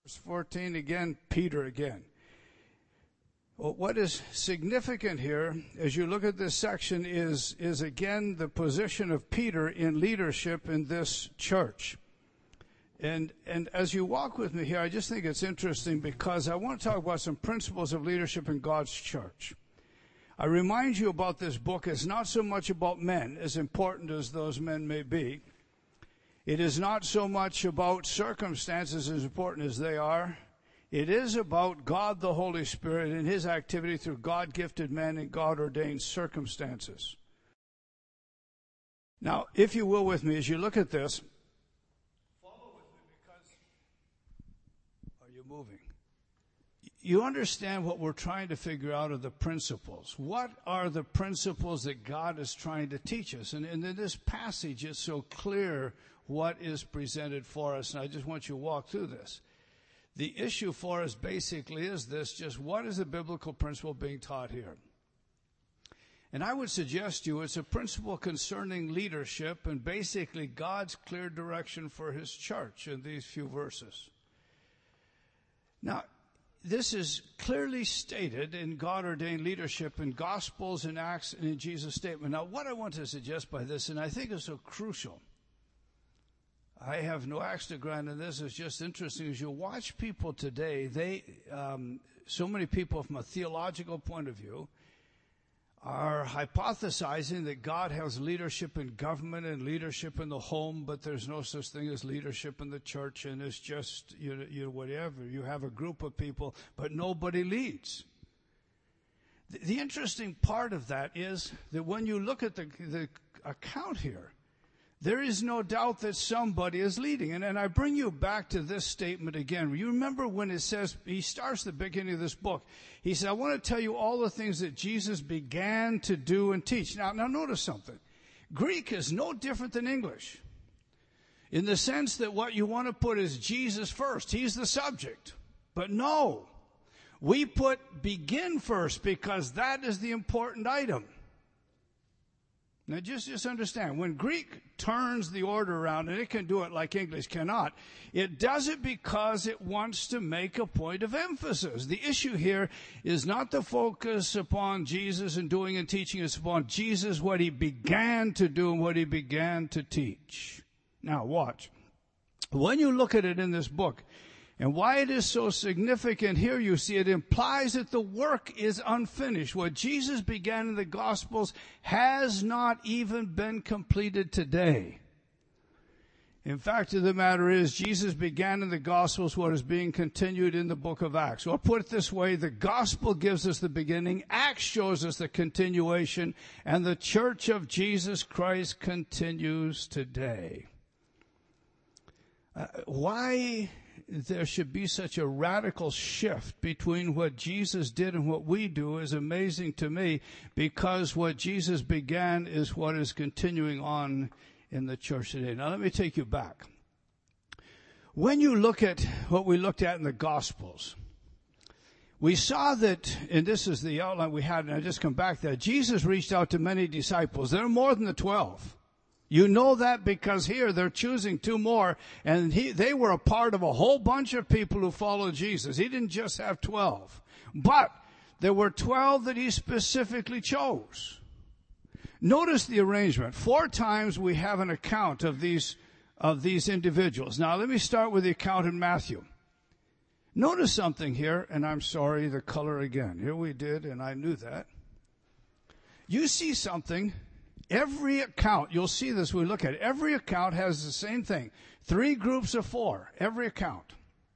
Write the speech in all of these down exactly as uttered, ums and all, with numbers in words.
Verse fourteen again, Peter again. Well, what is significant here as you look at this section is, is again the position of Peter in leadership in this church. And, and as you walk with me here, I just think it's interesting because I want to talk about some principles of leadership in God's church. I remind you about this book. It's not so much about men, as important as those men may be. It is not so much about circumstances, as important as they are. It is about God the Holy Spirit and His activity through God-gifted men and God-ordained circumstances. Now, if you will with me, as you look at this, follow with me because, are you moving? You understand what we're trying to figure out are the principles. What are the principles that God is trying to teach us? And, and in this passage, it's so clear what is presented for us, and I just want you to walk through this. The issue for us basically is this, just what is the biblical principle being taught here? And I would suggest to you it's a principle concerning leadership and basically God's clear direction for His church in these few verses. Now, this is clearly stated in God-ordained leadership in Gospels and Acts and in Jesus' statement. Now, what I want to suggest by this, and I think is so crucial, I have no axe to grind in this. It's just interesting as you watch people today, they, um, so many people from a theological point of view are hypothesizing that God has leadership in government and leadership in the home, but there's no such thing as leadership in the church, and it's just, you, you whatever. You have a group of people, but nobody leads. The, the interesting part of that is that when you look at the, the account here, there is no doubt that somebody is leading. And, and I bring you back to this statement again. You remember when it says, he starts the beginning of this book. He said, I want to tell you all the things that Jesus began to do and teach. Now, now notice something. Greek is no different than English in the sense that what you want to put is Jesus first. He's the subject. But no, we put begin first because that is the important item. Now, just, just understand, when Greek turns the order around, and it can do it like English cannot, it does it because it wants to make a point of emphasis. The issue here is not the focus upon Jesus and doing and teaching, it's upon Jesus, what He began to do and what He began to teach. Now, watch. When you look at it in this book, and why it is so significant here, you see, it implies that the work is unfinished. What Jesus began in the Gospels has not even been completed today. In fact, the matter is, Jesus began in the Gospels what is being continued in the book of Acts. Or put it this way, the Gospel gives us the beginning, Acts shows us the continuation, and the Church of Jesus Christ continues today. Uh, why there should be such a radical shift between what Jesus did and what we do is amazing to me, because what Jesus began is what is continuing on in the church today. Now let me take you back. When you look at what we looked at in the Gospels, we saw that, and this is the outline we had, and I just come back to that, Jesus reached out to many disciples. There are more than the twelve. You know that because here they're choosing two more, and he, they were a part of a whole bunch of people who followed Jesus. He didn't just have twelve, but there were twelve that He specifically chose. Notice the arrangement. Four times we have an account of these, of these individuals. Now let me start with the account in Matthew. Notice something here, and I'm sorry, the color again. Here we did, and I knew that. You see something. Every account, you'll see this when we look at it, every account has the same thing. Three groups of four, every account.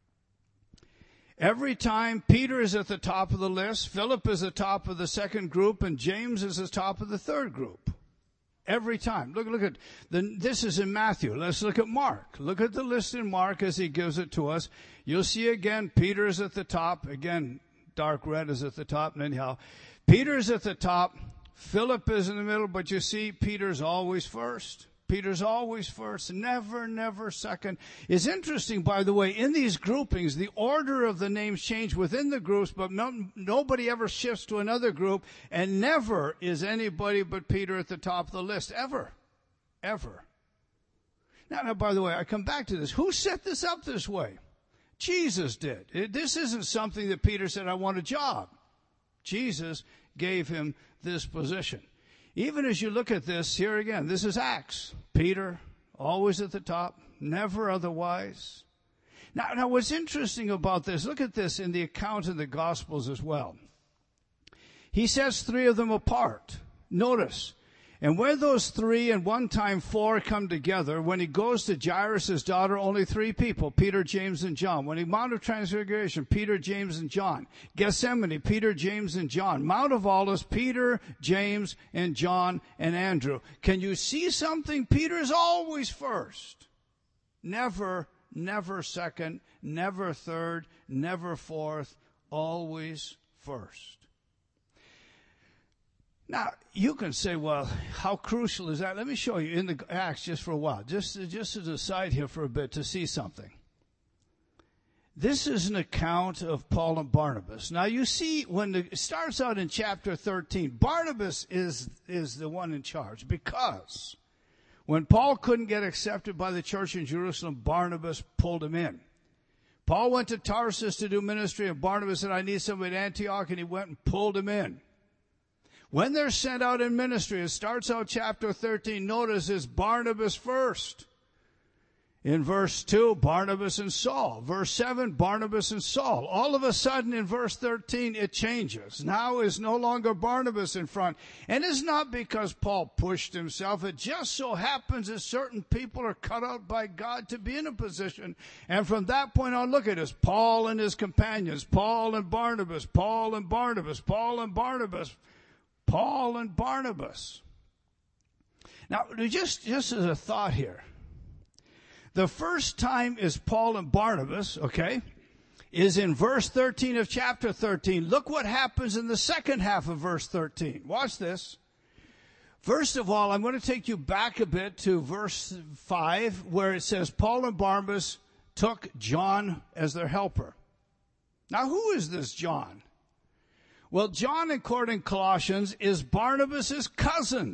Every time Peter is at the top of the list, Philip is at the top of the second group, and James is at the top of the third group. Every time. Look, look at, the, this is in Matthew. Let's look at Mark. Look at the list in Mark as he gives it to us. You'll see again, Peter is at the top. Again, dark red is at the top. And anyhow, Peter is at the top. Philip is in the middle, but you see, Peter's always first. Peter's always first, never, never second. It's interesting, by the way, in these groupings, the order of the names change within the groups, but no, nobody ever shifts to another group, and never is anybody but Peter at the top of the list, ever, ever. Now, now, by the way, I come back to this. Who set this up this way? Jesus did. It, this isn't something that Peter said, I want a job. Jesus gave him this position. Even as you look at this, here again, this is Acts. Peter, always at the top, never otherwise. Now, now what's interesting about this, look at this in the account in the Gospels as well. He sets three of them apart. Notice, and when those three and one time four come together, when he goes to Jairus' daughter, only three people, Peter, James, and John. When he Mount of Transfiguration, Peter, James, and John. Gethsemane, Peter, James, and John. Mount of Olives, Peter, James, and John, and Andrew. Can you see something? Peter is always first. Never, never second, never third, never fourth, always first. Now, you can say, well, how crucial is that? Let me show you in the Acts just for a while, just, just as a side here for a bit to see something. This is an account of Paul and Barnabas. Now, you see, when the, it starts out in chapter thirteen, Barnabas is, is the one in charge because when Paul couldn't get accepted by the church in Jerusalem, Barnabas pulled him in. Paul went to Tarsus to do ministry, and Barnabas said, I need somebody at Antioch, and he went and pulled him in. When they're sent out in ministry, it starts out chapter thirteen, notice it's Barnabas first. In verse two, Barnabas and Saul. Verse seven, Barnabas and Saul. All of a sudden in verse thirteen, it changes. Now is no longer Barnabas in front. And it's not because Paul pushed himself. It just so happens that certain people are cut out by God to be in a position. And from that point on, look at this. Paul and his companions. Paul and Barnabas. Paul and Barnabas. Paul and Barnabas. Paul and Barnabas. Now, just, just as a thought here. The first time is Paul and Barnabas, okay, is in verse thirteen of chapter thirteen. Look what happens in the second half of verse thirteen. Watch this. First of all, I'm going to take you back a bit to verse five, where it says Paul and Barnabas took John as their helper. Now, who is this John? Well, John, according to Colossians, is Barnabas' cousin.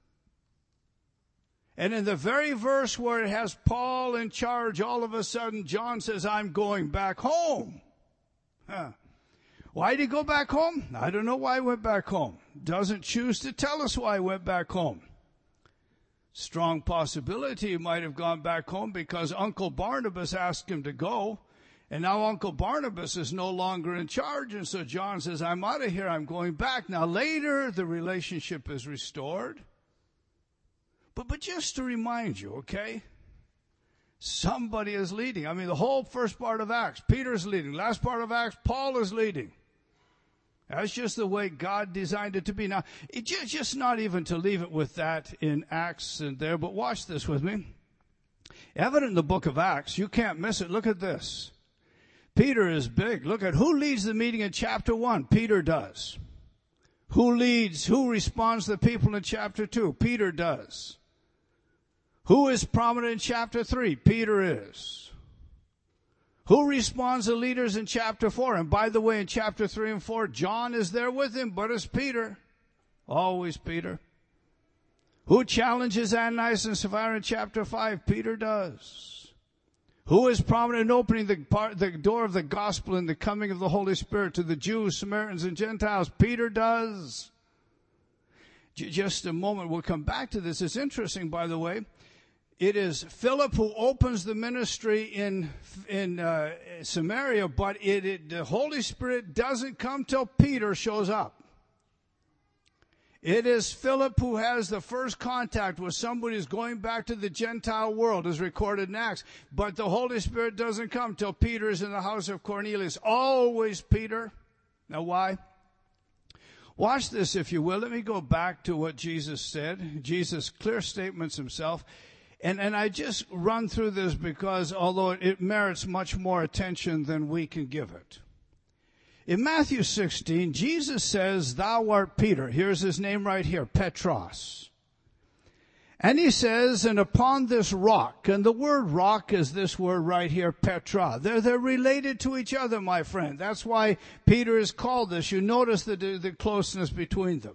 And in the very verse where it has Paul in charge, all of a sudden John says, I'm going back home. Huh. Why did he go back home? I don't know why he went back home. Doesn't choose to tell us why he went back home. Strong possibility he might have gone back home because Uncle Barnabas asked him to go. And now Uncle Barnabas is no longer in charge. And so John says, I'm out of here. I'm going back. Now later, the relationship is restored. But, but just to remind you, okay, somebody is leading. I mean, the whole first part of Acts, Peter's leading. Last part of Acts, Paul is leading. That's just the way God designed it to be. Now, it just, just not even to leave it with that in Acts and there, but watch this with me. Evident in the book of Acts, you can't miss it. Look at this. Peter is big. Look at who leads the meeting in chapter one. Peter does. Who leads, who responds to the people in chapter two? Peter does. Who is prominent in chapter three? Peter is. Who responds to leaders in chapter four? And by the way, in chapter three and four, John is there with him, but it's Peter. Always Peter. Who challenges Ananias and Sapphira in chapter five? Peter does. Who is prominent in opening the, part, the door of the gospel and the coming of the Holy Spirit to the Jews, Samaritans, and Gentiles? Peter does. J- just a moment, we'll come back to this. It's interesting, by the way. It is Philip who opens the ministry in in uh, Samaria, but it, it, the Holy Spirit doesn't come till Peter shows up. It is Philip who has the first contact with somebody who's going back to the Gentile world, as recorded in Acts. But the Holy Spirit doesn't come till Peter is in the house of Cornelius. Always Peter. Now why? Watch this, if you will. Let me go back to what Jesus said. Jesus' clear statements himself. And, and I just run through this because although it merits much more attention than we can give it. In Matthew sixteen, Jesus says, thou art Peter. Here's his name right here, Petros. And he says, and upon this rock, and the word rock is this word right here, Petra. They're, they're related to each other, my friend. That's why Peter is called this. You notice the, the closeness between them.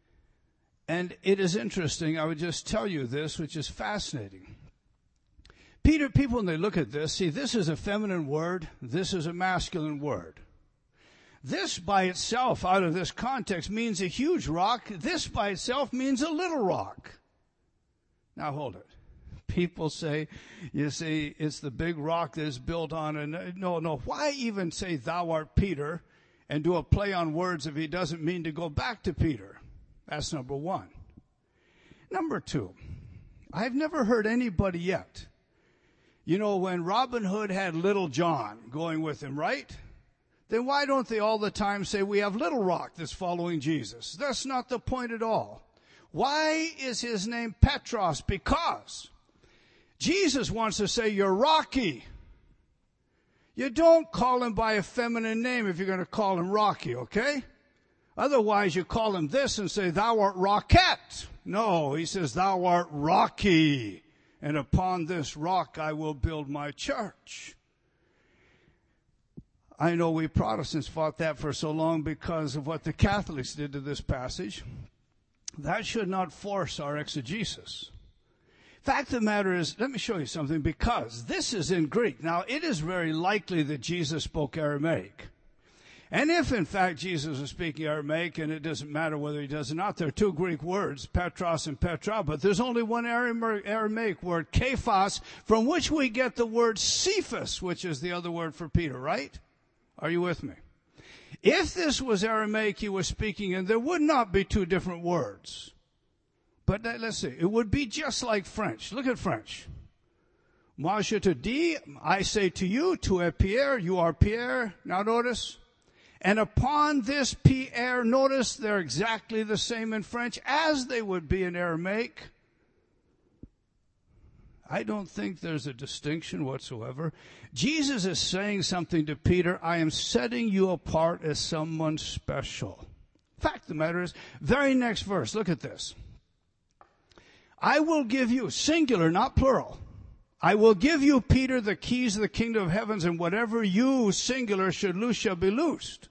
And it is interesting, I would just tell you this, which is fascinating. Peter, people, when they look at this, see, this is a feminine word. This is a masculine word. This by itself, out of this context, means a huge rock. This by itself means a little rock. Now hold it. People say, you see, it's the big rock that is built on. And no, no. Why even say thou art Peter and do a play on words if he doesn't mean to go back to Peter? That's number one. Number two, I've never heard anybody yet. You know, when Robin Hood had Little John going with him, right? Then why don't they all the time say we have Little Rock that's following Jesus? That's not the point at all. Why is his name Petros? Because Jesus wants to say you're Rocky. You don't call him by a feminine name if you're going to call him Rocky, okay? Otherwise you call him this and say thou art Rockette. No, he says thou art Rocky. And upon this rock I will build my church. I know we Protestants fought that for so long because of what the Catholics did to this passage. That should not force our exegesis. Fact of the matter is, let me show you something, because this is in Greek. Now, it is very likely that Jesus spoke Aramaic. And if, in fact, Jesus was speaking Aramaic, and it doesn't matter whether he does or not, there are two Greek words, Petros and Petra, but there's only one Aramaic word, Kephas, from which we get the word Cephas, which is the other word for Peter, right? Are you with me? If this was Aramaic he was speaking, and there would not be two different words. But let's see, it would be just like French. Look at French. Moi je te dis, I say to you, tu es Pierre, you are Pierre. Now notice. And upon this Pierre, notice they're exactly the same in French as they would be in Aramaic. I don't think there's a distinction whatsoever. Jesus is saying something to Peter. I am setting you apart as someone special. Fact of the matter is, very next verse, look at this. I will give you, singular, not plural. I will give you, Peter, the keys of the kingdom of heavens, and whatever you, singular, should loose shall be loosed.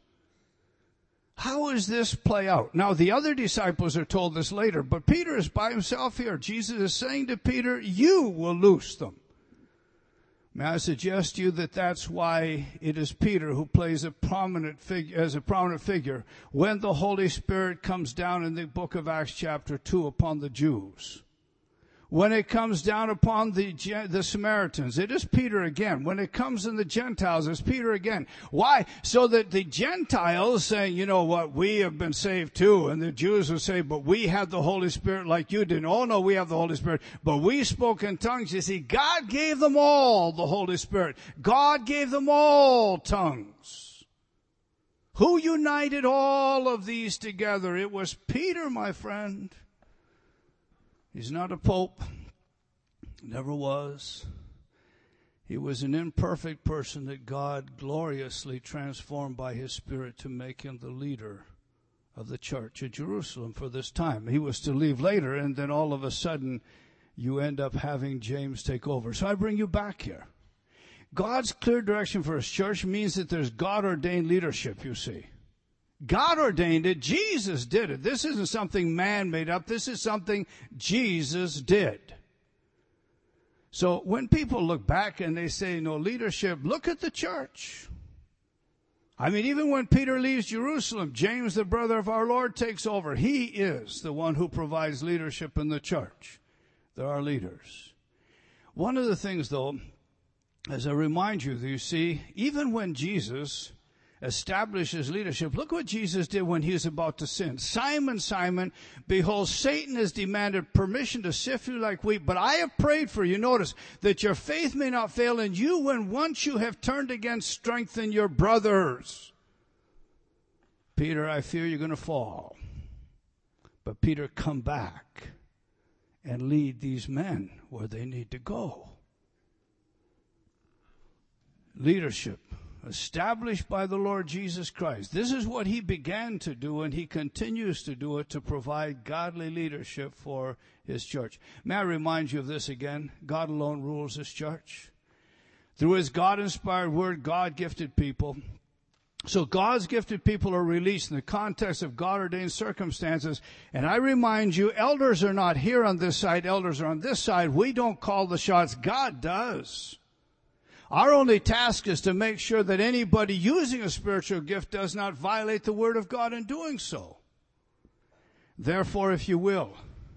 How does this play out? Now, the other disciples are told this later, but Peter is by himself here. Jesus is saying to Peter, you will loose them. May I suggest to you that that's why it is Peter who plays a prominent figure, as a prominent figure when the Holy Spirit comes down in the book of Acts chapter two upon the Jews. When it comes down upon the, the Samaritans, it is Peter again. When it comes in the Gentiles, it's Peter again. Why? So that the Gentiles saying, you know what, we have been saved too. And the Jews will say, but we have the Holy Spirit like you did. Oh no, we have the Holy Spirit. But we spoke in tongues. You see, God gave them all the Holy Spirit. God gave them all tongues. Who united all of these together? It was Peter, my friend. He's not a pope, never was. He was an imperfect person that God gloriously transformed by his Spirit to make him the leader of the church at Jerusalem for this time. He was to leave later, and then all of a sudden you end up having James take over. So I bring you back here. God's clear direction for his church means that there's God-ordained leadership, you see. God ordained it. Jesus did it. This isn't something man made up. This is something Jesus did. So when people look back and they say no leadership, look at the church. I mean, even when Peter leaves Jerusalem, James, the brother of our Lord, takes over. He is the one who provides leadership in the church. There are leaders. One of the things, though, as I remind you, that you see, even when Jesus establishes leadership, look what Jesus did when he was about to sin. Simon, Simon, behold, Satan has demanded permission to sift you like wheat, but I have prayed for you, notice, that your faith may not fail, and you, when once you have turned again, strengthen your brothers. Peter, I fear you're going to fall. But Peter, come back and lead these men where they need to go. Leadership established by the Lord Jesus Christ. This is what he began to do, and he continues to do it to provide godly leadership for his church. May I remind you of this again? God alone rules his church. Through his God-inspired word, God gifted people So God's gifted people are released in the context of God-ordained circumstances. And I remind you, elders are not here on this side, elders are on this side. We don't call the shots, God does. Our only task is to make sure that anybody using a spiritual gift does not violate the Word of God in doing so. Therefore, if you will,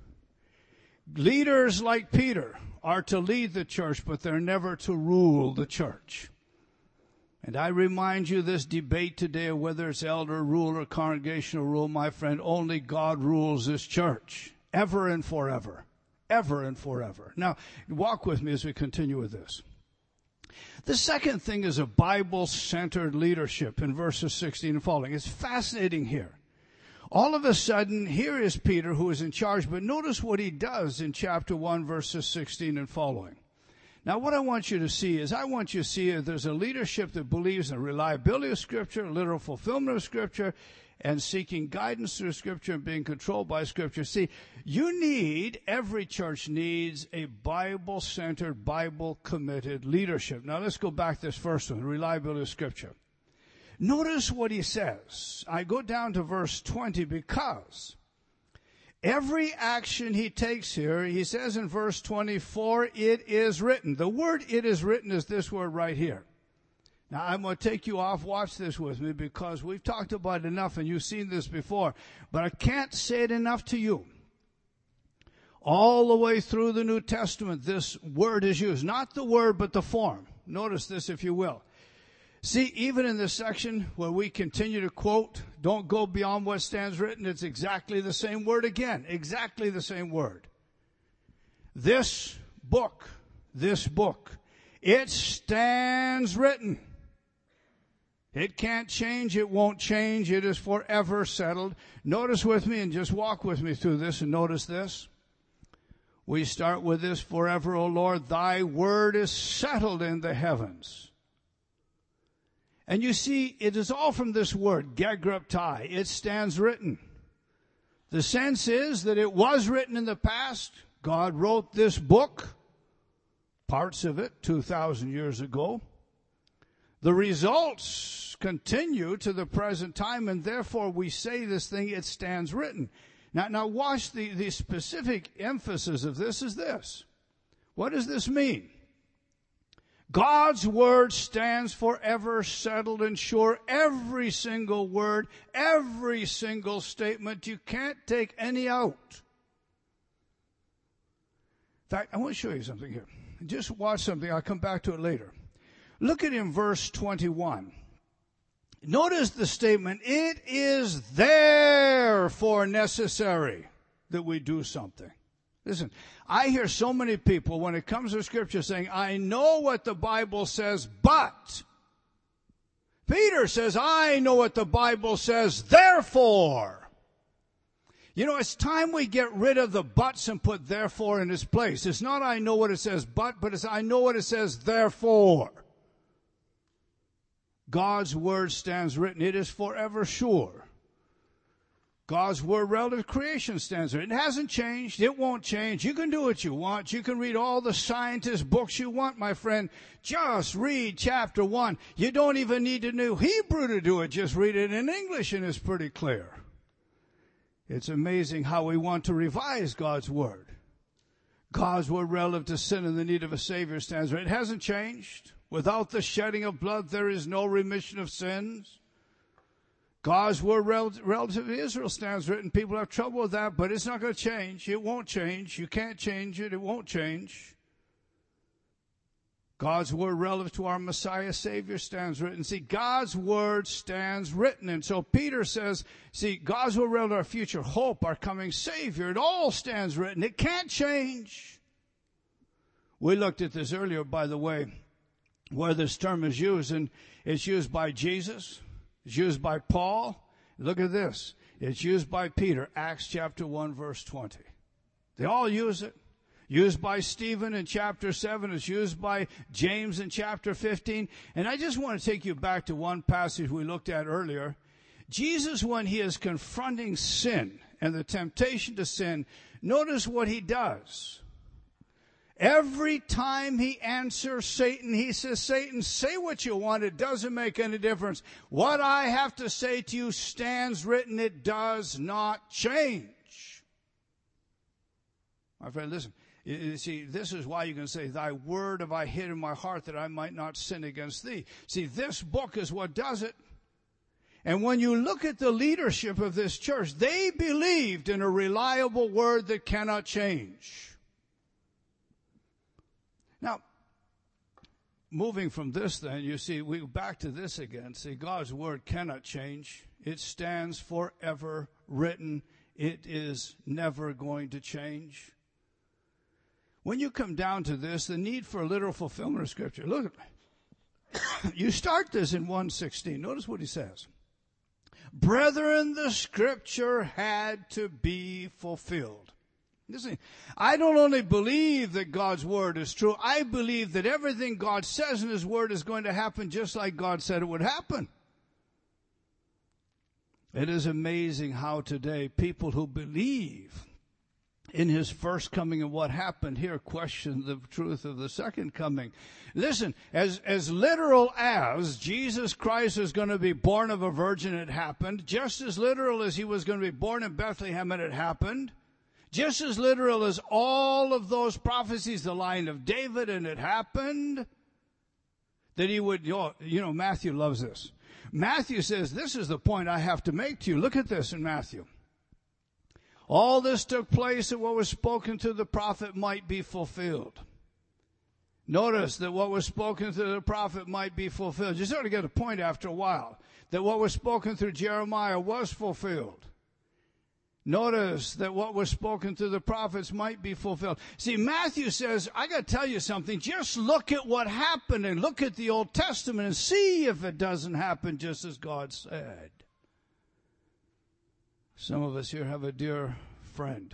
leaders like Peter are to lead the church, but they're never to rule the church. And I remind you, this debate today, whether it's elder rule or congregational rule, my friend, only God rules this church, ever and forever, ever and forever. Now, walk with me as we continue with this. The second thing is a Bible-centered leadership in verses sixteen and following. It's fascinating here. All of a sudden, here is Peter who is in charge, but notice what he does in chapter one, verses sixteen and following. Now, what I want you to see is I want you to see that there's a leadership that believes in the reliability of Scripture, literal fulfillment of Scripture, and seeking guidance through Scripture and being controlled by Scripture. See, you need, every church needs a Bible-centered, Bible-committed leadership. Now, let's go back to this first one, reliability of Scripture. Notice what he says. I go down to verse twenty because every action he takes here, he says in verse twenty-four, it is written. The word it is written is this word right here. Now, I'm going to take you off. Watch this with me because we've talked about it enough and you've seen this before. But I can't say it enough to you. All the way through the New Testament, this word is used. Not the word, but the form. Notice this, if you will. See, even in this section where we continue to quote, don't go beyond what stands written, it's exactly the same word again. Exactly the same word. This book, this book, it stands written. It can't change, it won't change, it is forever settled. Notice with me and just walk with me through this and notice this. We start with this, forever, O Lord, thy word is settled in the heavens. And you see, it is all from this word, gegraptai. It stands written. The sense is that it was written in the past. God wrote this book, parts of it, two thousand years ago. The results continue to the present time, and therefore we say this thing, it stands written. Now, now watch the, the specific emphasis of this is this. What does this mean? God's word stands forever settled and sure. Every single word, every single statement, you can't take any out. In fact, I want to show you something here. Just watch something. I'll come back to it later. Look at in verse twenty-one. Notice the statement, it is therefore necessary that we do something. Listen, I hear so many people when it comes to Scripture saying, I know what the Bible says, but Peter says, I know what the Bible says, therefore. You know, it's time we get rid of the buts and put therefore in its place. It's not I know what it says, but, but it's I know what it says, therefore. God's word stands written. It is forever sure. God's word relative to creation stands there. It hasn't changed. It won't change. You can do what you want. You can read all the scientist books you want, my friend. Just read chapter one. You don't even need to know Hebrew to do it. Just read it in English and it's pretty clear. It's amazing how we want to revise God's word. God's word relative to sin and the need of a Savior stands there. It hasn't changed. Without the shedding of blood, there is no remission of sins. God's word relative to Israel stands written. People have trouble with that, but it's not going to change. It won't change. You can't change it. It won't change. God's word relative to our Messiah Savior stands written. See, God's word stands written. And so Peter says, see, God's word relative to our future hope, our coming Savior, it all stands written. It can't change. We looked at this earlier, by the way, where this term is used, and it's used by Jesus. It's used by Paul. Look at this. It's used by Peter, Acts chapter one, verse twenty. They all use it. Used by Stephen in chapter seven. It's used by James in chapter fifteen. And I just want to take you back to one passage we looked at earlier. Jesus, when he is confronting sin and the temptation to sin, notice what he does. Every time he answers Satan, he says, Satan, say what you want. It doesn't make any difference. What I have to say to you stands written. It does not change. My friend, listen. You see, this is why you can say, thy word have I hid in my heart that I might not sin against thee. See, this book is what does it. And when you look at the leadership of this church, they believed in a reliable word that cannot change. Now, moving from this then, you see, we go back to this again. See, God's word cannot change. It stands forever written. It is never going to change. When you come down to this, the need for a literal fulfillment of Scripture. Look, you start this in one sixteen. Notice what he says. Brethren, the Scripture had to be fulfilled. Listen, I don't only believe that God's word is true, I believe that everything God says in his word is going to happen just like God said it would happen. It is amazing how today people who believe in his first coming and what happened here question the truth of the second coming. Listen, as, as literal as Jesus Christ is going to be born of a virgin, it happened. Just as literal as he was going to be born in Bethlehem, and it happened. Just as literal as all of those prophecies, the line of David, and it happened, that he would, you know, Matthew loves this. Matthew says, this is the point I have to make to you. Look at this in Matthew. All this took place that what was spoken to the prophet might be fulfilled. Notice that what was spoken to the prophet might be fulfilled. You sort of get a point after a while that what was spoken through Jeremiah was fulfilled. Notice that what was spoken to the prophets might be fulfilled. See, Matthew says, I got to tell you something. Just look at what happened and look at the Old Testament and see if it doesn't happen just as God said. Some of us here have a dear friend.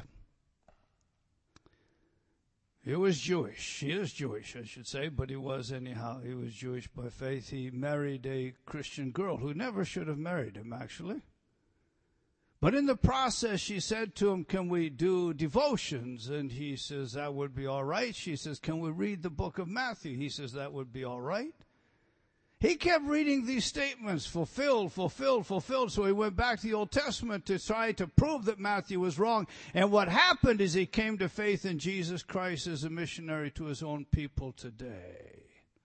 He was Jewish. He is Jewish, I should say, but he was anyhow. He was Jewish by faith. He married a Christian girl who never should have married him, actually. But in the process, she said to him, can we do devotions? And he says, that would be all right. She says, can we read the book of Matthew? He says, that would be all right. He kept reading these statements, fulfilled, fulfilled, fulfilled. So he went back to the Old Testament to try to prove that Matthew was wrong. And what happened is he came to faith in Jesus Christ as a missionary to his own people today.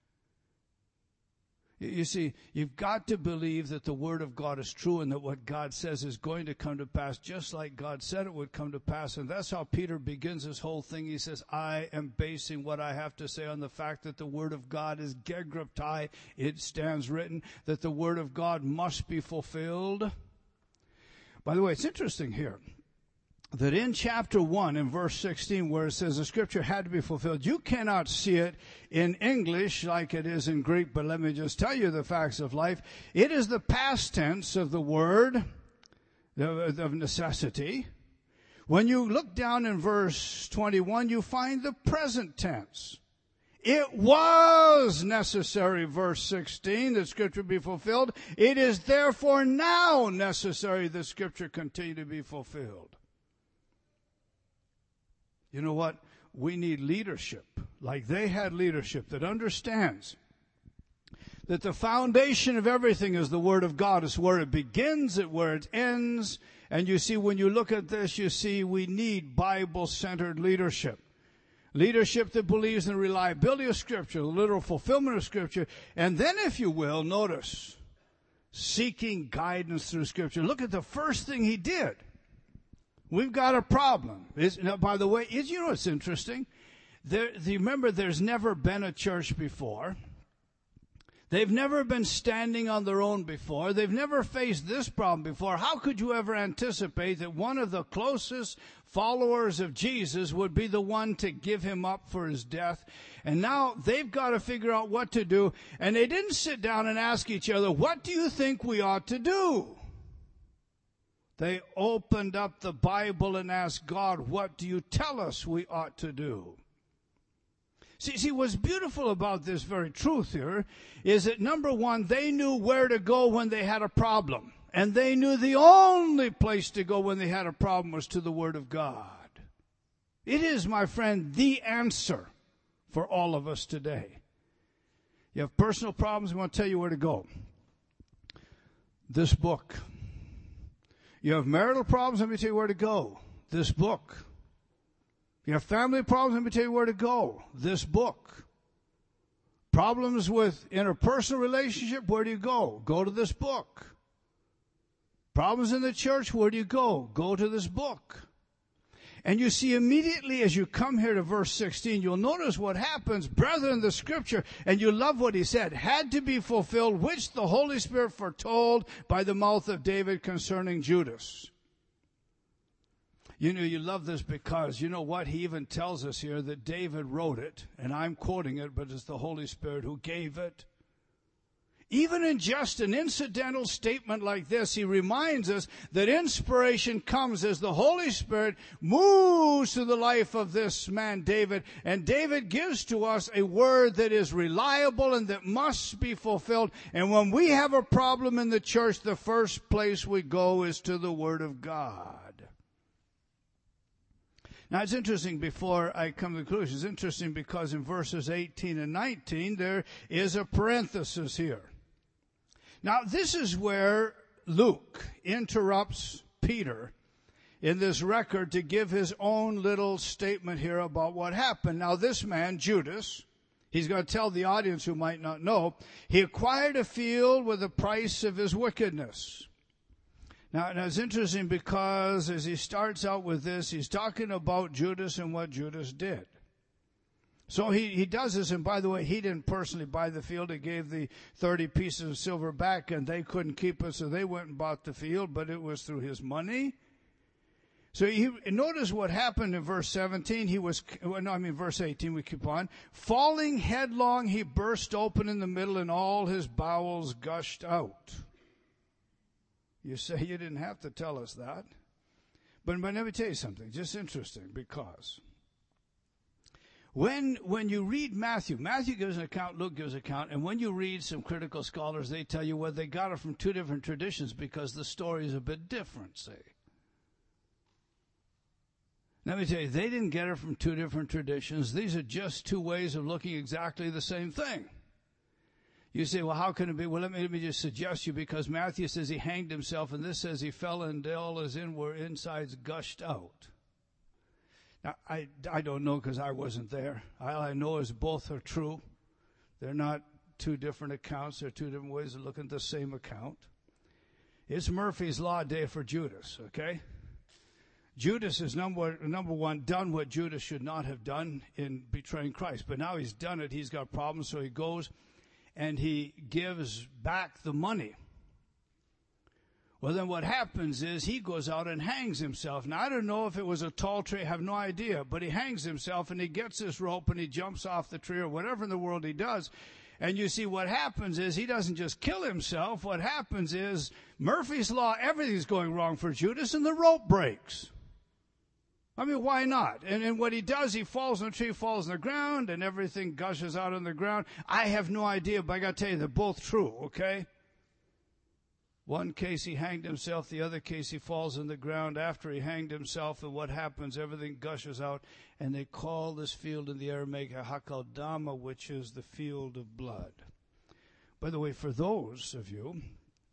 You see, you've got to believe that the Word of God is true and that what God says is going to come to pass just like God said it would come to pass. And that's how Peter begins his whole thing. He says, I am basing what I have to say on the fact that the Word of God is gegraptai. It stands written that the Word of God must be fulfilled. By the way, it's interesting here that in chapter one, in verse sixteen, where it says the Scripture had to be fulfilled, you cannot see it in English like it is in Greek, but let me just tell you the facts of life. It is the past tense of the word of necessity. When you look down in verse twenty-one, you find the present tense. It was necessary, verse sixteen, that Scripture be fulfilled. It is therefore now necessary that Scripture continue to be fulfilled. You know what? We need leadership, like they had leadership, that understands that the foundation of everything is the Word of God. It's where it begins, it's where it ends. And you see, when you look at this, you see we need Bible-centered leadership. Leadership that believes in the reliability of Scripture, the literal fulfillment of Scripture. And then, if you will, notice, seeking guidance through Scripture. Look at the first thing he did. We've got a problem. Is, now, by the way, is, you know what's interesting? There, remember, there's never been a church before. They've never been standing on their own before. They've never faced this problem before. How could you ever anticipate that one of the closest followers of Jesus would be the one to give him up for his death? And now they've got to figure out what to do. And they didn't sit down and ask each other, what do you think we ought to do? They opened up the Bible and asked God, what do you tell us we ought to do? See, see, what's beautiful about this very truth here is that, number one, they knew where to go when they had a problem. And they knew the only place to go when they had a problem was to the Word of God. It is, my friend, the answer for all of us today. You have personal problems, we want to tell you where to go. This book. You have marital problems, let me tell you where to go. This book. You have family problems, let me tell you where to go. This book. Problems with interpersonal relationship, where do you go? Go to this book. Problems in the church, where do you go? Go to this book. And you see immediately as you come here to verse sixteen, you'll notice what happens. Brethren, the scripture, and you love what he said, had to be fulfilled, which the Holy Spirit foretold by the mouth of David concerning Judas. You know, you love this because, you know what, he even tells us here that David wrote it, and I'm quoting it, but it's the Holy Spirit who gave it. Even in just an incidental statement like this, he reminds us that inspiration comes as the Holy Spirit moves through the life of this man, David. And David gives to us a word that is reliable and that must be fulfilled. And when we have a problem in the church, the first place we go is to the Word of God. Now, it's interesting, before I come to the conclusion, it's interesting because in verses eighteen and nineteen, there is a parenthesis here. Now, this is where Luke interrupts Peter in this record to give his own little statement here about what happened. Now, this man, Judas, he's going to tell the audience who might not know, he acquired a field with the price of his wickedness. Now, now, it's interesting because as he starts out with this, he's talking about Judas and what Judas did. So he, he does this, and by the way, he didn't personally buy the field. He gave the thirty pieces of silver back, and they couldn't keep it, so they went and bought the field, but it was through his money. So he, notice what happened in verse seventeen. He was, well, no, I mean verse eighteen, we keep on. Falling headlong, he burst open in the middle, and all his bowels gushed out. You say you didn't have to tell us that. But, but let me tell you something, just interesting, because when when you read Matthew, Matthew gives an account, Luke gives an account, and when you read some critical scholars, they tell you, well, they got it from two different traditions because the story is a bit different, see. Let me tell you, they didn't get it from two different traditions. These are just two ways of looking exactly the same thing. You say, well, how can it be? Well, let me, let me just suggest you, because Matthew says he hanged himself, and this says he fell and all his inward insides gushed out. Now, I, I don't know because I wasn't there. All I know is both are true. They're not two different accounts. They're two different ways of looking at the same account. It's Murphy's Law day for Judas, okay? Judas is number, number one, done what Judas should not have done in betraying Christ. But now he's done it. He's got problems, so he goes and he gives back the money. Well, then what happens is he goes out and hangs himself. Now, I don't know if it was a tall tree. I have no idea. But he hangs himself, and he gets this rope, and he jumps off the tree or whatever in the world he does. And you see what happens is he doesn't just kill himself. What happens is Murphy's Law, everything's going wrong for Judas, and the rope breaks. I mean, why not? And, and what he does, he falls on the tree, falls on the ground, and everything gushes out on the ground. I have no idea, but I got to tell you, they're both true, okay? One case he hanged himself, the other case he falls on the ground after he hanged himself, and what happens, everything gushes out, and they call this field in the Aramaic Hakaldama, which is the field of blood. By the way, for those of you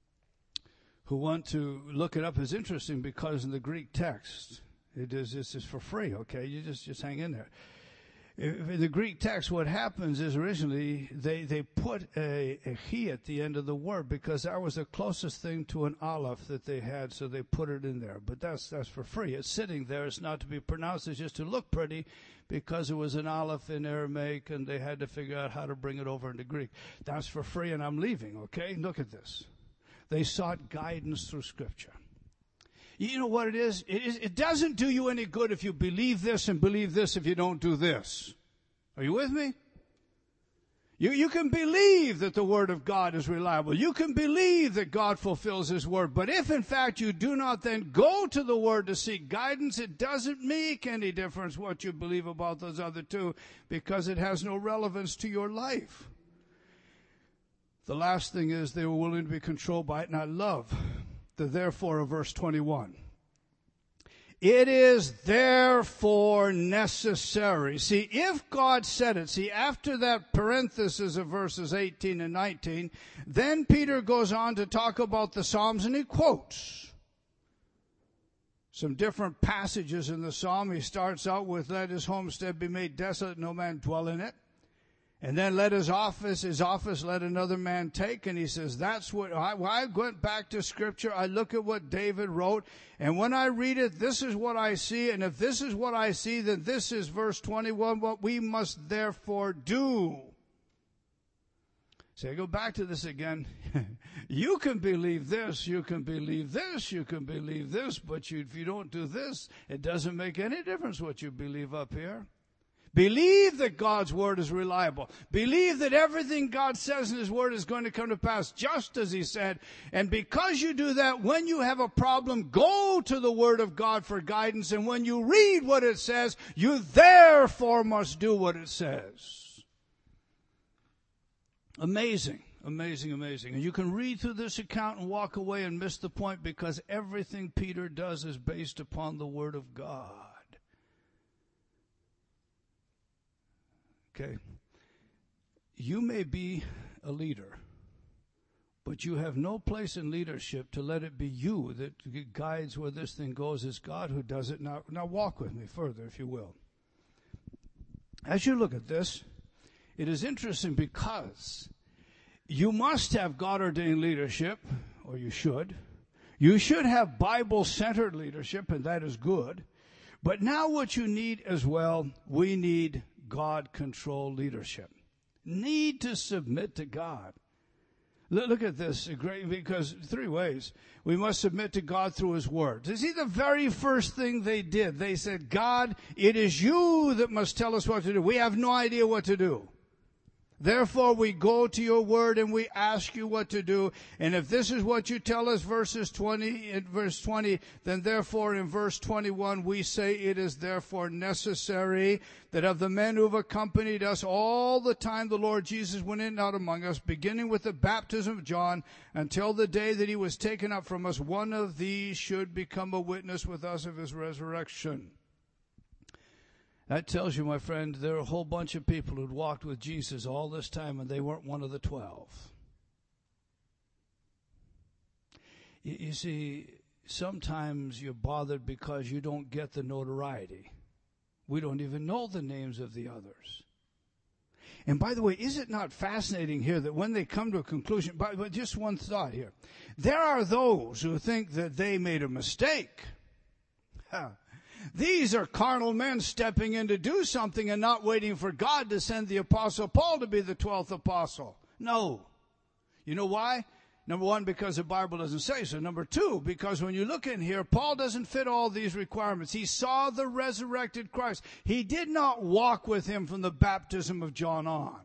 who want to look it up, it's interesting because in the Greek text, it is, this is for free, okay? You just, just hang in there. In the Greek text, what happens is originally they, they put a, a he at the end of the word because that was the closest thing to an aleph that they had, so they put it in there. But that's that's for free. It's sitting there. It's not to be pronounced. It's just to look pretty because it was an aleph in Aramaic, and they had to figure out how to bring it over into Greek. That's for free, and I'm leaving, okay? Look at this. They sought guidance through Scripture. You know what it is? It is? It doesn't do you any good if you believe this and believe this if you don't do this. Are you with me? You, you can believe that the Word of God is reliable. You can believe that God fulfills His Word. But if, in fact, you do not then go to the Word to seek guidance, it doesn't make any difference what you believe about those other two because it has no relevance to your life. The last thing is they were willing to be controlled by it, and I love the therefore of verse twenty-one. It is therefore necessary. See, if God said it, see, after that parenthesis of verses eighteen and nineteen, then Peter goes on to talk about the Psalms, and he quotes some different passages in the Psalm. He starts out with, let his homestead be made desolate, no man dwell in it. And then let his office, his office let another man take. And he says, that's what, I, I went back to Scripture, I look at what David wrote, and when I read it, this is what I see. And if this is what I see, then this is verse twenty-one, what we must therefore do. So I go back to this again. You can believe this, you can believe this, you can believe this, but you, if you don't do this, it doesn't make any difference what you believe up here. Believe that God's Word is reliable. Believe that everything God says in His Word is going to come to pass just as He said. And because you do that, when you have a problem, go to the Word of God for guidance. And when you read what it says, you therefore must do what it says. Amazing, amazing, amazing. And you can read through this account and walk away and miss the point, because everything Peter does is based upon the Word of God. Okay, you may be a leader, but you have no place in leadership to let it be you that guides where this thing goes. It's God who does it. Now, now walk with me further, if you will. As you look at this, it is interesting because you must have God-ordained leadership, or you should. You should have Bible-centered leadership, and that is good. But now what you need as well, we need God-controlled leadership. Need to submit to God. Look at this, because three ways. We must submit to God through His Word. You see, the very first thing they did, they said, God, it is you that must tell us what to do. We have no idea what to do. Therefore, we go to your word and we ask you what to do. And if this is what you tell us, verses twenty, in verse twenty, then therefore in verse twenty-one, we say it is therefore necessary that of the men who have accompanied us all the time the Lord Jesus went in and out among us, beginning with the baptism of John until the day that he was taken up from us, one of these should become a witness with us of his resurrection. That tells you, my friend, there are a whole bunch of people who'd walked with Jesus all this time, and they weren't one of the twelve. You, you see, sometimes you're bothered because you don't get the notoriety. We don't even know the names of the others. And by the way, is it not fascinating here that when they come to a conclusion, but, but just one thought here. There are those who think that they made a mistake. Huh. These are carnal men stepping in to do something and not waiting for God to send the Apostle Paul to be the twelfth apostle. No. You know why? Number one, because the Bible doesn't say so. Number two, because when you look in here, Paul doesn't fit all these requirements. He saw the resurrected Christ. He did not walk with him from the baptism of John on.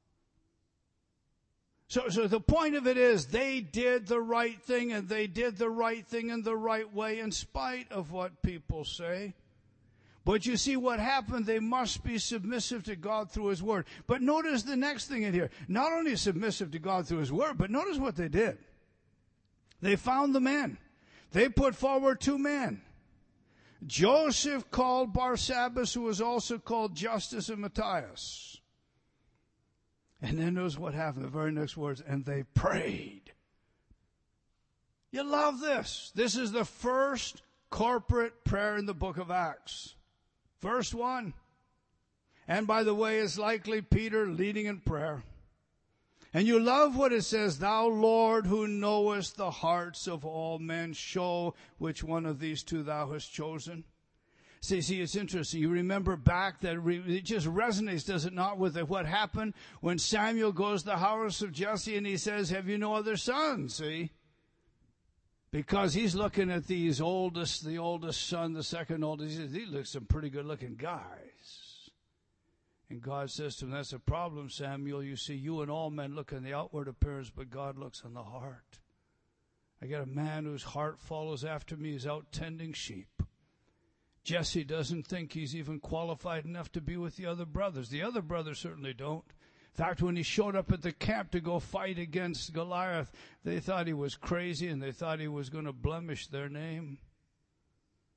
So, so the point of it is they did the right thing, and they did the right thing in the right way in spite of what people say. But you see what happened, they must be submissive to God through His Word. But notice the next thing in here. Not only submissive to God through His Word, but notice what they did. They found the men. They put forward two men. Joseph called Barsabbas, who was also called Justus, and Matthias. And then notice what happened, the very next words, and they prayed. You love this. This is the first corporate prayer in the book of Acts. Verse one. And by the way, it's likely Peter leading in prayer. And you love what it says, Thou Lord, who knowest the hearts of all men, show which one of these two thou hast chosen. See, see, it's interesting. You remember back that re- it just resonates, does it not, with what happened when Samuel goes to the house of Jesse and he says, have you no other sons? See? Because he's looking at these oldest, the oldest son, the second oldest. He says, these look some pretty good looking guys. And God says to him, that's a problem, Samuel. You see, you and all men look on the outward appearance, but God looks on the heart. I got a man whose heart follows after me. He's out tending sheep. Jesse doesn't think he's even qualified enough to be with the other brothers. The other brothers certainly don't. In fact, when he showed up at the camp to go fight against Goliath, they thought he was crazy and they thought he was going to blemish their name.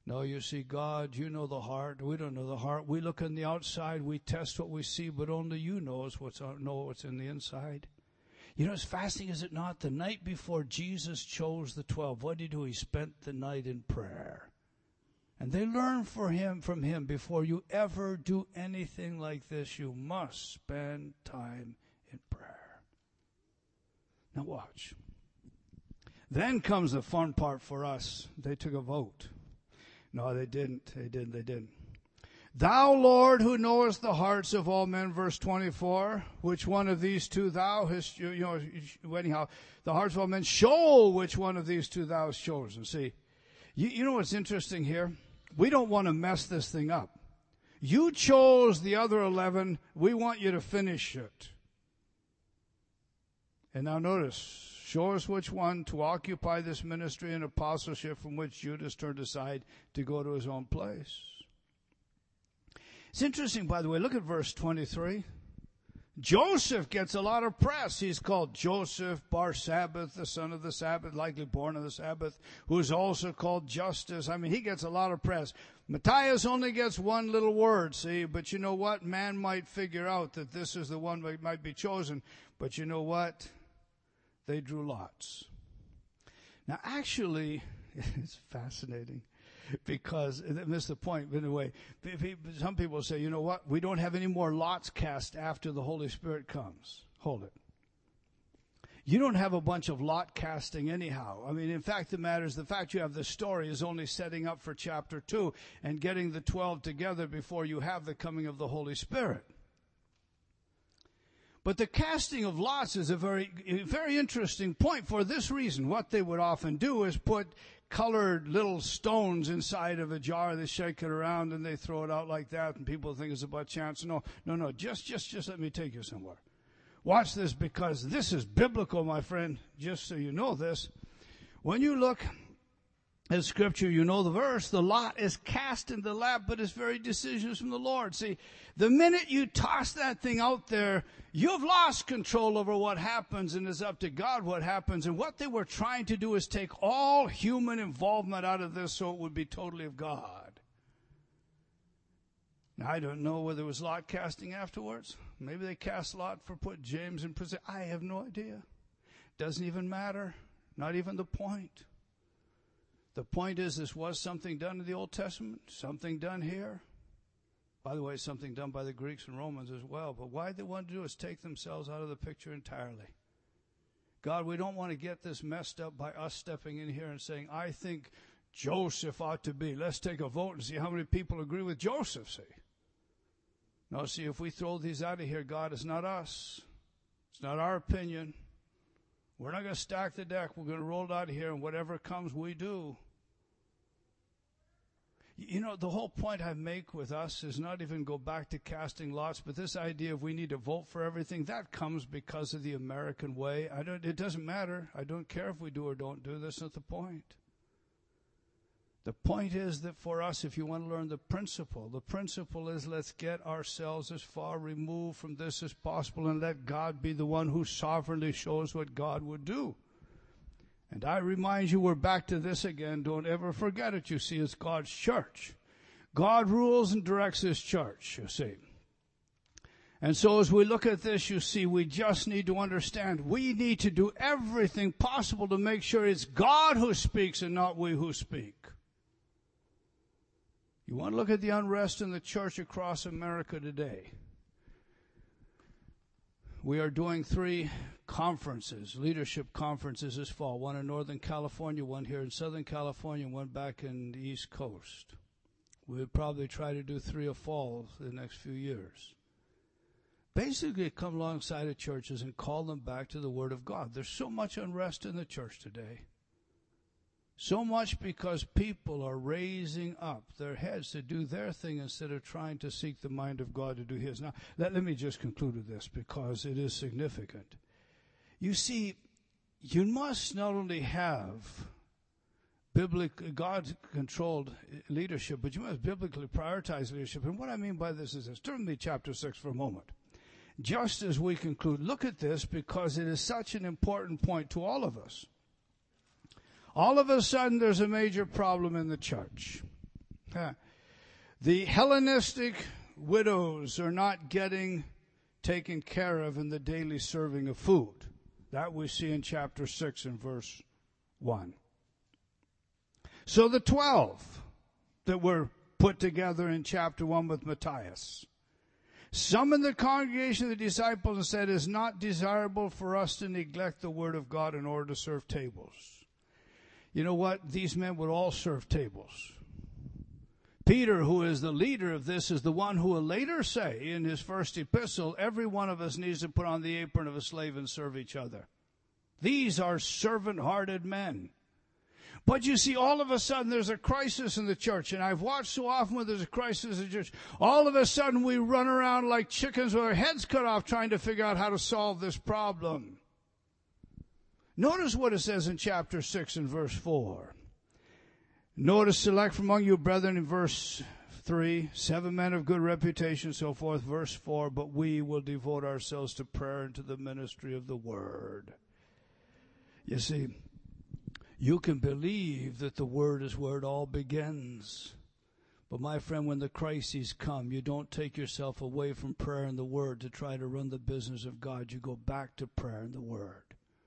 No, you see, God, you know the heart. We don't know the heart. We look on the outside. We test what we see, but only you knows what's know what's in the inside. You know, it's fascinating, is it not? The night before Jesus chose the twelve, what did he do? He spent the night in prayer. And they learned for him, from him, before you ever do anything like this, you must spend time in prayer. Now watch. Then comes the fun part for us. They took a vote. No, they didn't. They didn't. They didn't. Thou, Lord, who knowest the hearts of all men, verse twenty-four, which one of these two thou hast, you know, anyhow, the hearts of all men, show which one of these two thou hast chosen. See, you, you know what's interesting here? We don't want to mess this thing up. You chose the other eleven. We want you to finish it. And now notice, show us which one to occupy this ministry and apostleship from which Judas turned aside to go to his own place. It's interesting, by the way, look at verse twenty-three. Joseph gets a lot of press. He's called Joseph Bar Sabbath, the son of the Sabbath, likely born of the Sabbath, who's also called Justus. I mean, he gets a lot of press. Matthias only gets one little word, see, but you know what? Man might figure out that this is the one that might be chosen, but you know what? They drew lots. Now, actually, it's fascinating. Because, I missed the point, by the way, some people say, you know what, we don't have any more lots cast after the Holy Spirit comes. Hold it. You don't have a bunch of lot casting anyhow. I mean, in fact, the matter is the fact you have the story is only setting up for chapter two and getting the twelve together before you have the coming of the Holy Spirit. But the casting of lots is a very, very interesting point for this reason. What they would often do is put colored little stones inside of a jar. They shake it around and they throw it out like that, and people think it's about chance. No, no, no. Just, just, just let me take you somewhere. Watch this, because this is biblical, my friend. Just so you know this, when you look at Scripture, you know the verse. The lot is cast in the lap, but its very decision is from the Lord. See, the minute you toss that thing out there, you've lost control over what happens, and it's up to God what happens. And what they were trying to do is take all human involvement out of this so it would be totally of God. Now, I don't know whether it was lot casting afterwards. Maybe they cast lot for put James in prison. I have no idea. Doesn't even matter. Not even the point. The point is, this was something done in the Old Testament, something done here. By the way, something done by the Greeks and Romans as well. But why they want to do is take themselves out of the picture entirely. God, we don't want to get this messed up by us stepping in here and saying, I think Joseph ought to be. Let's take a vote and see how many people agree with Joseph, see. No, see, if we throw these out of here, God, it's not us. It's not our opinion. We're not going to stack the deck. We're going to roll it out of here, and whatever comes, we do. You know, the whole point I make with us is not even go back to casting lots, but this idea of we need to vote for everything, that comes because of the American way. I don't, it doesn't matter. I don't care if we do or don't do. That's not the point. The point is that for us, if you want to learn the principle, the principle is let's get ourselves as far removed from this as possible and let God be the one who sovereignly shows what God would do. And I remind you, we're back to this again. Don't ever forget it. You see, it's God's church. God rules and directs His church, you see. And so as we look at this, you see, we just need to understand we need to do everything possible to make sure it's God who speaks and not we who speak. You want to look at the unrest in the church across America today. We are doing three conferences, leadership conferences this fall. One in Northern California, one here in Southern California, and one back in the East Coast. We'll probably try to do three a fall in the next few years. Basically, come alongside of churches and call them back to the Word of God. There's so much unrest in the church today. So much because people are raising up their heads to do their thing instead of trying to seek the mind of God to do His. Now, let, let me just conclude with this because it is significant. You see, you must not only have biblical, God-controlled leadership, but you must biblically prioritize leadership. And what I mean by this is this. Turn to me chapter six for a moment. Just as we conclude, look at this because it is such an important point to all of us. All of a sudden, there's a major problem in the church. The Hellenistic widows are not getting taken care of in the daily serving of food. That we see in chapter six and verse one. So the twelve that were put together in chapter one with Matthias summoned the congregation of the disciples and said, "It is not desirable for us to neglect the word of God in order to serve tables." You know what? These men would all serve tables. Peter, who is the leader of this, is the one who will later say in his first epistle, every one of us needs to put on the apron of a slave and serve each other. These are servant-hearted men. But you see, all of a sudden there's a crisis in the church, and I've watched so often when there's a crisis in the church, all of a sudden we run around like chickens with our heads cut off trying to figure out how to solve this problem. Notice what it says in chapter six and verse four. Notice, select from among you, brethren, in verse three, seven men of good reputation, so forth. Verse four, but we will devote ourselves to prayer and to the ministry of the word. You see, you can believe that the word is where it all begins. But my friend, when the crises come, you don't take yourself away from prayer and the word to try to run the business of God. You go back to prayer and the word.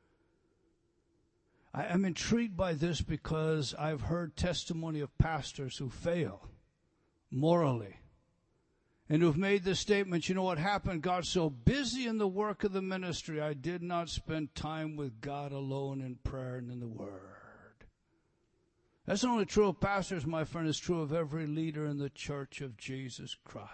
I am intrigued by this because I've heard testimony of pastors who fail morally and who've made this statement, you know what happened? God's so busy in the work of the ministry, I did not spend time with God alone in prayer and in the word. That's not only true of pastors, my friend, it's true of every leader in the church of Jesus Christ.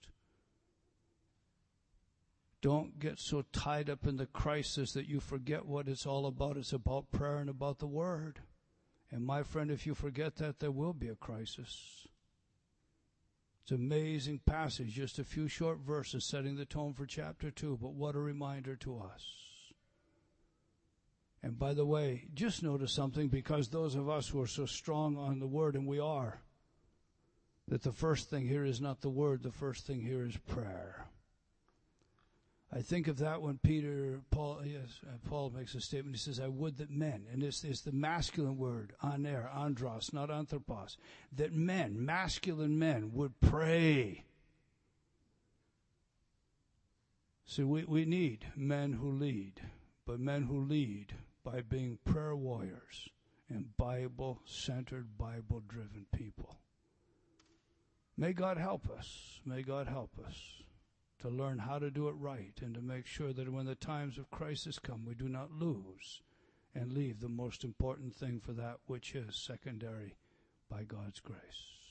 Don't get so tied up in the crisis that you forget what it's all about. It's about prayer and about the word. And my friend, if you forget that, there will be a crisis. It's an amazing passage, just a few short verses setting the tone for chapter two, but what a reminder to us. And by the way, just notice something, because those of us who are so strong on the word, and we are, that the first thing here is not the word, the first thing here is prayer. I think of that when Peter, Paul, yes, uh, Paul makes a statement. He says, I would that men, and it's, it's the masculine word, aner, andros, not anthropos, that men, masculine men, would pray. See, we, we need men who lead, but men who lead by being prayer warriors and Bible-centered, Bible-driven people. May God help us. May God help us to learn how to do it right and to make sure that when the times of crisis come, we do not lose and leave the most important thing for that which is secondary by God's grace.